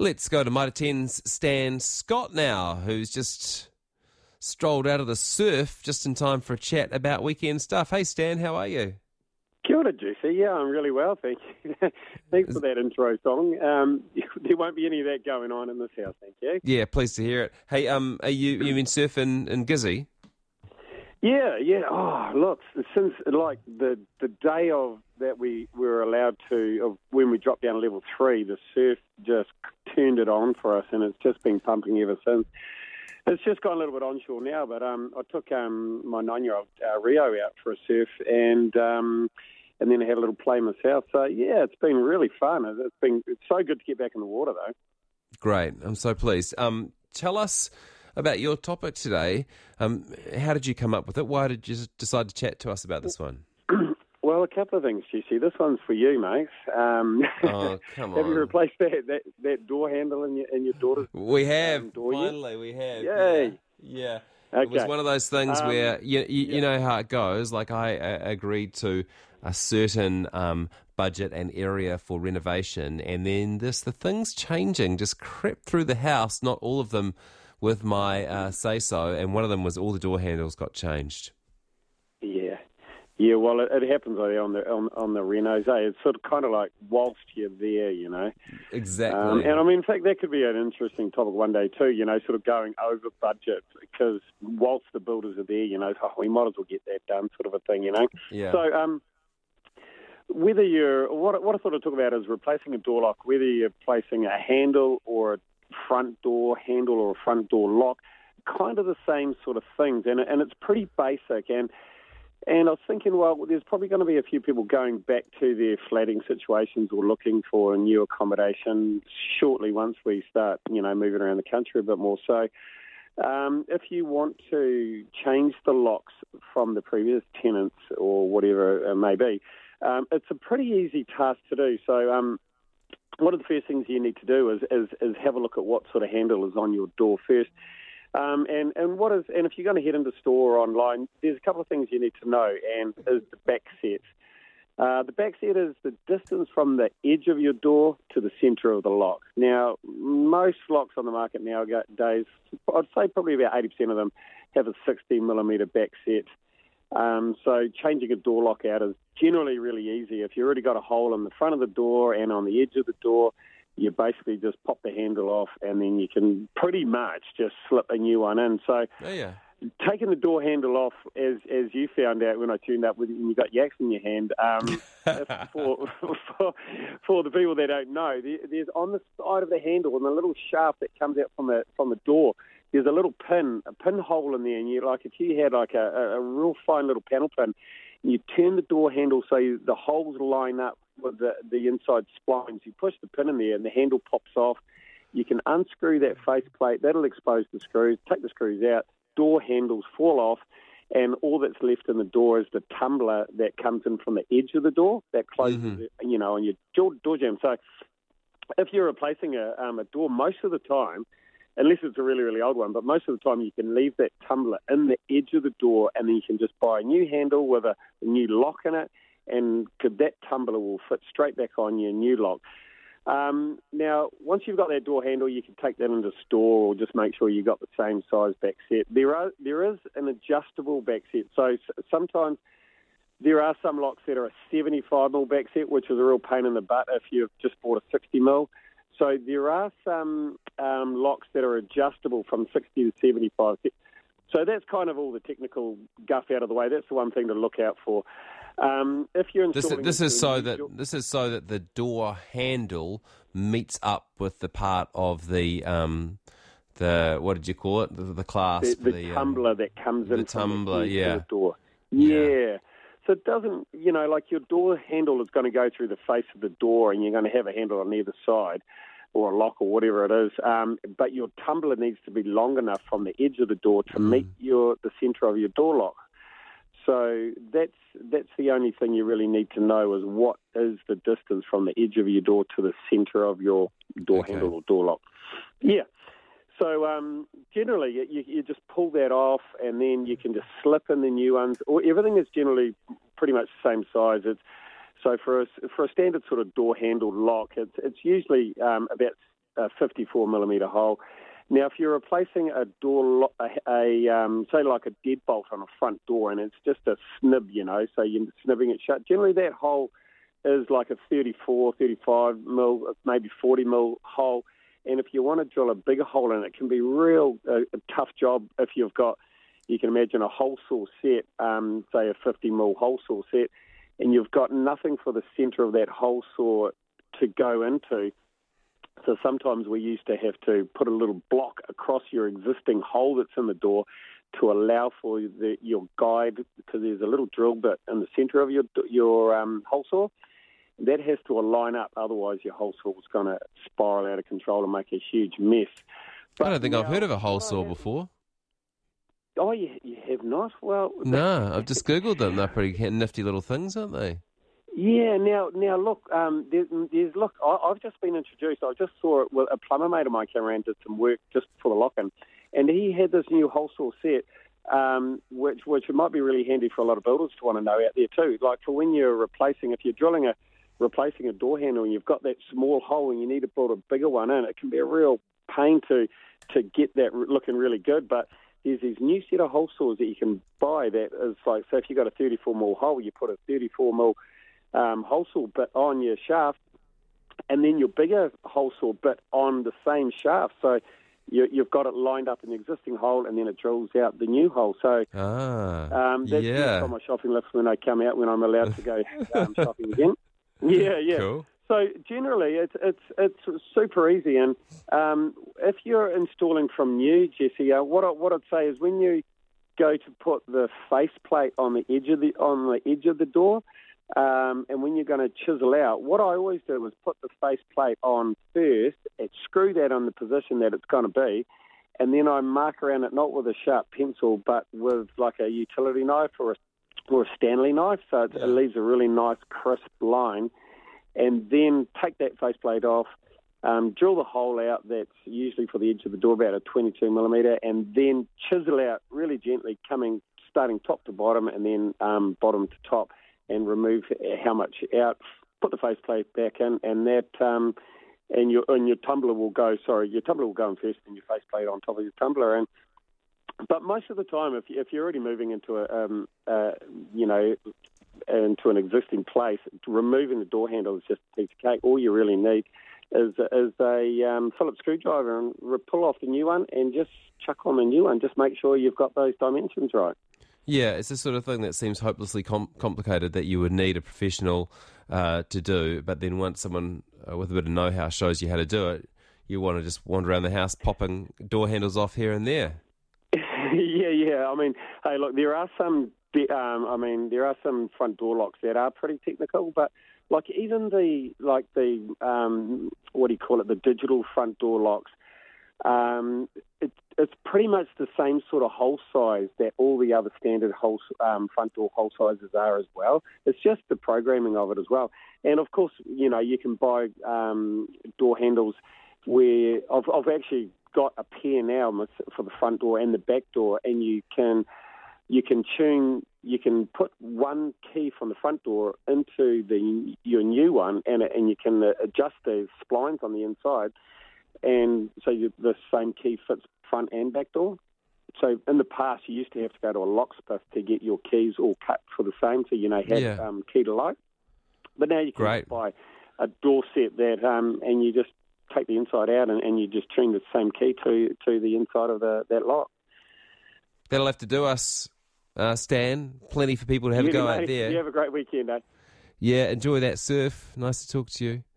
Let's go to Mitre 10's Stan Scott now, who's just strolled out of the surf just in time for a chat about weekend stuff. Hey, Stan, how are you? Kia ora, Jesse. Yeah, I'm really well, thank you. Thanks for that intro song. There won't be any of that going on in this house, thank you. Yeah, pleased to hear it. Hey, are you been surfing in Gizzy? Yeah. Oh, look, since like the day of that we were allowed to, of when we dropped down to level 3, the surf just turned it on for us, and it's just been pumping ever since. It's just gone a little bit onshore now, but I took my 9-year-old Rio out for a surf, and then I had a little play myself. So yeah, it's been really fun. It's so good to get back in the water though. Great, I'm so pleased. Tell us about your topic today. How did you come up with it? Why did you decide to chat to us about this one? Well, a couple of things, Jesse. This one's for you, mate. Oh, come on. Have you replaced that door handle in your daughter's We have. door Finally, we have. Yay. Yeah. Okay. It was one of those things where, you know how it goes. Like, I agreed to a certain budget and area for renovation, and then the things changing just crept through the house, not all of them with my say-so, and one of them was all the door handles got changed. Yeah, well, it happens on the renos. It's sort of kind of like whilst you're there, you know. Exactly. And I mean, in fact, that could be an interesting topic one day too, you know, sort of going over budget, because whilst the builders are there, you know, we might as well get that done, sort of a thing, you know. Yeah. So whether what I thought I'd talk about is replacing a door lock, whether you're placing a handle or a front door handle or a front door lock, kind of the same sort of things, and it's pretty basic. And I was thinking, well, there's probably going to be a few people going back to their flatting situations or looking for a new accommodation shortly once we start, you know, moving around the country a bit more. So if you want to change the locks from the previous tenants or whatever it may be, it's a pretty easy task to do. So one of the first things you need to do is have a look at what sort of handle is on your door first. And if you're going to head into store or online, there's a couple of things you need to know, and is the back set. The back set is the distance from the edge of your door to the centre of the lock. Now, most locks on the market nowadays, I'd say probably about 80% of them have a 60mm back set. So changing a door lock out is generally really easy. If you've already got a hole in the front of the door and on the edge of the door, you basically just pop the handle off, and then you can pretty much just slip a new one in. So taking the door handle off, as you found out when I tuned up with you and you got yaks in your hand, for the people that don't know, there's on the side of the handle and the little shaft that comes out from the door, there's a little pinhole in there, and if you had like a real fine little panel pin, and you turn the door handle so the holes line up with the inside splines. You push the pin in there and the handle pops off. You can unscrew that faceplate. That'll expose the screws. Take the screws out. Door handles fall off, and all that's left in the door is the tumbler that comes in from the edge of the door that closes, you know, on your door jamb. So if you're replacing a door, most of the time, unless it's a really, really old one, but most of the time you can leave that tumbler in the edge of the door, and then you can just buy a new handle with a new lock in it, and that tumbler will fit straight back on your new lock. Now, once you've got that door handle, you can take that into store or just make sure you've got the same size back set. There is an adjustable back set. So sometimes there are some locks that are a 75mm back set, which is a real pain in the butt if you've just bought a 60mm. So there are some locks that are adjustable from 60 to 75. So that's kind of all the technical guff out of the way. That's the one thing to look out for. If you're installing this is so that the door handle meets up with the part of the what did you call it? The clasp, the tumbler that comes in. The tumbler, yeah. The door. Yeah. So it doesn't, you know, like your door handle is going to go through the face of the door, and you're going to have a handle on either side, or a lock or whatever it is. But your tumbler needs to be long enough from the edge of the door to meet the centre of your door lock. So that's the only thing you really need to know is what is the distance from the edge of your door to the centre of your door handle or door lock. Yeah. So generally you just pull that off, and then you can just slip in the new ones. Or everything is generally pretty much the same size. So for a standard sort of door handle lock, it's usually about a 54 millimetre hole. Now, if you're replacing a door, say like a deadbolt on a front door, and it's just a snib, so you're snibbing it shut, generally that hole is like a 34, 35 mil, maybe 40 mil hole. And if you want to drill a bigger hole in it, can be a tough job if you've got, you can imagine a hole saw set, say a 50 mil hole saw set, and you've got nothing for the centre of that hole saw to go into. So sometimes we used to have to put a little block across your existing hole that's in the door to allow for your guide, because there's a little drill bit in the centre of your hole saw. That has to align up, otherwise your hole saw is going to spiral out of control and make a huge mess. But I don't think I've heard of a hole saw before. Oh, you have not? Well, no, I've just Googled them. They're pretty nifty little things, aren't they? Yeah. Now, look. I've just been introduced. I just saw it. Well, a plumber mate of mine came around, did some work just for the lock-in, and he had this new hole saw set, which it might be really handy for a lot of builders to want to know out there too. Like for when you're replacing, if you're replacing a door handle and you've got that small hole and you need to put a bigger one in, it can be a real pain to get that looking really good. But there's these new set of hole saws that you can buy that is like, so if you've got a 34 mil hole, you put a 34 mil hole saw bit on your shaft, and then your bigger hole saw bit on the same shaft. So you've got it lined up in the existing hole, and then it drills out the new hole. So that's on my shopping list when I come out, when I'm allowed to go shopping again. Yeah. Cool. So generally, it's super easy, and if you're installing from new, Jesse, what I'd say is when you go to put the faceplate on the edge of the door, and when you're going to chisel out, what I always do is put the faceplate on first and screw that on the position that it's going to be, and then I mark around it not with a sharp pencil but with like a utility knife or a Stanley knife, so it leaves a really nice crisp line, and then take that faceplate off, drill the hole out that's usually for the edge of the door, about a 22 millimetre, and then chisel out really gently, starting top to bottom and then bottom to top, and remove how much out, put the faceplate back in, and that and your tumbler will go. Your tumbler will go in first, and your faceplate on top of your tumbler. But most of the time, if you're already moving into into an existing place, removing the door handle is just a piece of cake. All you really need is a Phillips screwdriver, and pull off the new one and just chuck on the new one. Just make sure you've got those dimensions right. Yeah, it's the sort of thing that seems hopelessly complicated that you would need a professional to do, but then once someone with a bit of know-how shows you how to do it, you want to just wander around the house popping door handles off here and there. Yeah. I mean, hey, look, there are some front door locks that are pretty technical, but like even the the digital front door locks. It's pretty much the same sort of hole size that all the other standard front door hole sizes are as well. It's just the programming of it as well. And of course, you can buy door handles where I've actually got a pair now for the front door and the back door, and you can put one key from the front door into your new one, and you can adjust the splines on the inside. And so the same key fits front and back door. So in the past, you used to have to go to a locksmith to get your keys all cut for the same, so key to lock. But now you can just buy a door set that, and you just take the inside out, and you just tune the same key to the inside of that lock. That'll have to do us, Stan. Plenty for people to have a go out there. You have a great weekend, eh? Yeah, enjoy that surf. Nice to talk to you.